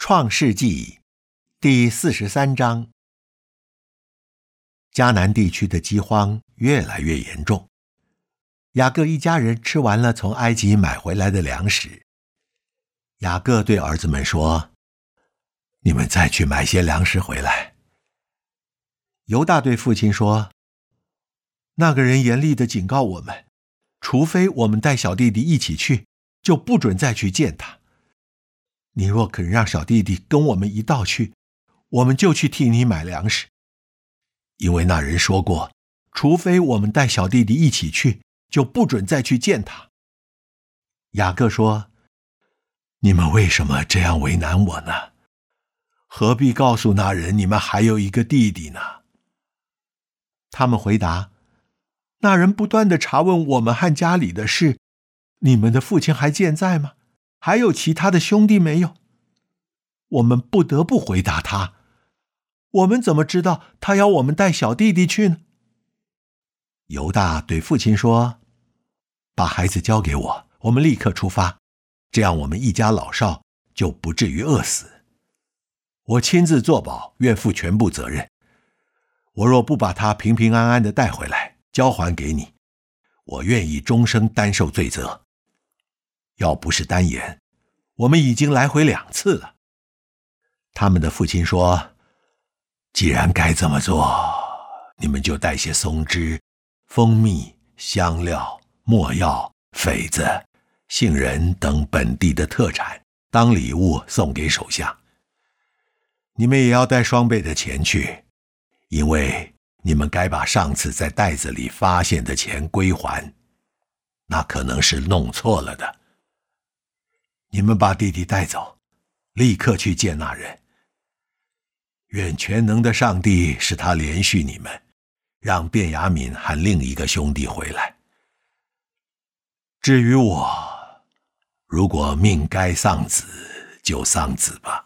创世纪第43章。迦南地区的饥荒越来越严重，雅各一家人吃完了从埃及买回来的粮食。雅各对儿子们说：你们再去买些粮食回来。犹大对父亲说：那个人严厉地警告我们，除非我们带小弟弟一起去，就不准再去见他。你若肯让小弟弟跟我们一道去，我们就去替你买粮食。因为那人说过，除非我们带小弟弟一起去，就不准再去见他。雅各说：你们为什么这样为难我呢？何必告诉那人你们还有一个弟弟呢？他们回答：那人不断地查问我们和家里的事，你们的父亲还健在吗？还有其他的兄弟没有？我们不得不回答他，我们怎么知道他要我们带小弟弟去呢？犹大对父亲说：把孩子交给我，我们立刻出发，这样我们一家老少就不至于饿死。我亲自作保，愿负全部责任。我若不把他平平安安地带回来，交还给你，我愿意终生担受罪责。要不是单言，我们已经来回2次了。他们的父亲说：既然该这么做，你们就带些松枝、蜂蜜、香料、没药、榧子、杏仁等本地的特产当礼物送给首相。你们也要带双倍的钱去，因为你们该把上次在袋子里发现的钱归还，那可能是弄错了的。你们把弟弟带走，立刻去见那人。愿全能的上帝使他连续你们，让便雅悯和另一个兄弟回来。至于我，如果命该丧子，就丧子吧。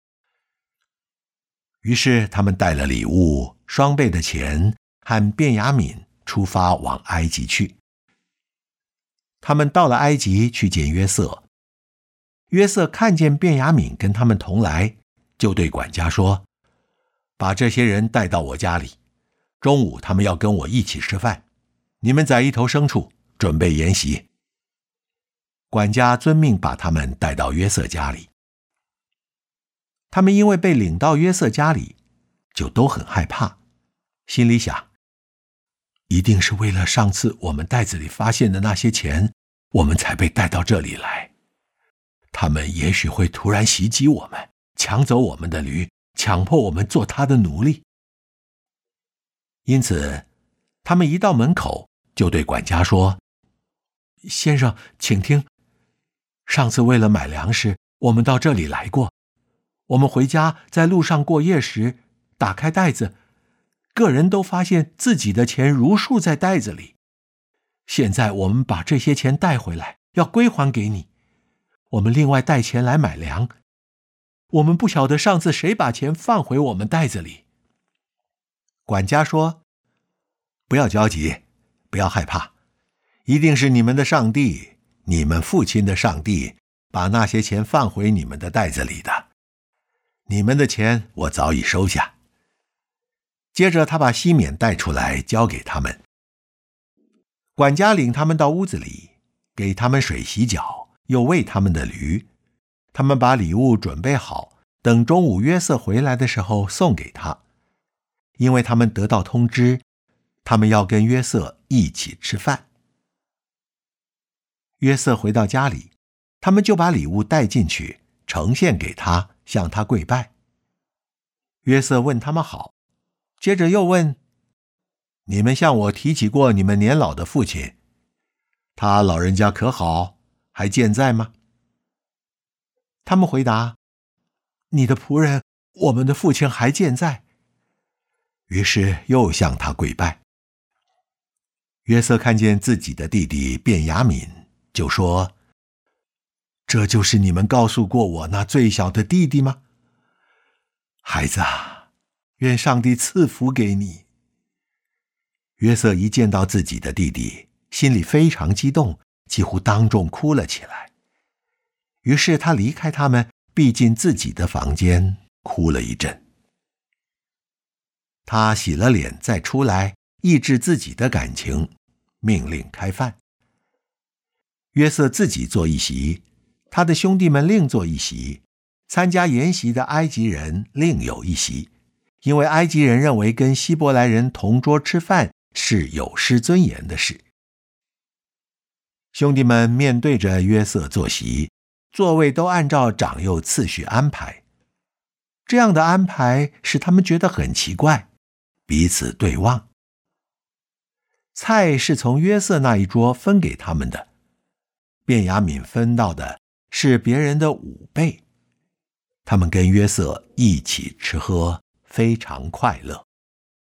于是他们带了礼物、双倍的钱和便雅悯出发往埃及去。他们到了埃及去见约瑟。约瑟看见便雅悯跟他们同来，就对管家说：把这些人带到我家里，中午他们要跟我一起吃饭，你们宰一头牲畜，准备筵席。管家遵命把他们带到约瑟家里。他们因为被领到约瑟家里，就都很害怕，心里想：一定是为了上次我们袋子里发现的那些钱，我们才被带到这里来。他们也许会突然袭击我们，抢走我们的驴，强迫我们做他的奴隶。因此他们一到门口，就对管家说：先生，请听，上次为了买粮食，我们到这里来过。我们回家在路上过夜时，打开袋子，个人都发现自己的钱如数在袋子里。现在我们把这些钱带回来，要归还给你。我们另外带钱来买粮。我们不晓得上次谁把钱放回我们袋子里。管家说：不要焦急，不要害怕，一定是你们的上帝，你们父亲的上帝，把那些钱放回你们的袋子里的。你们的钱我早已收下。接着他把西缅带出来交给他们。管家领他们到屋子里，给他们水洗脚，又喂他们的驴。他们把礼物准备好，等中午约瑟回来的时候送给他。因为他们得到通知，他们要跟约瑟一起吃饭。约瑟回到家里，他们就把礼物带进去，呈现给他，向他跪拜。约瑟问他们好，接着又问：你们向我提起过你们年老的父亲，他老人家可好，还健在吗？他们回答：你的仆人，我们的父亲还健在。于是又向他跪拜。约瑟看见自己的弟弟便雅悯，就说：这就是你们告诉过我那最小的弟弟吗？孩子啊，愿上帝赐福给你。约瑟一见到自己的弟弟，心里非常激动，几乎当众哭了起来。于是他离开他们， 闭进自己的房间，哭了一阵。他洗了脸再出来，抑制自己的感情，命令开饭。约瑟自己坐一席，他的兄弟们另坐一席，参加筵席的埃及人另有一席，因为埃及人认为跟希伯来人同桌吃饭是有失尊严的事。兄弟们面对着约瑟坐席，座位都按照长幼次序安排。这样的安排使他们觉得很奇怪，彼此对望。菜是从约瑟那一桌分给他们的，便雅悯分到的是别人的5倍。他们跟约瑟一起吃喝，非常快乐。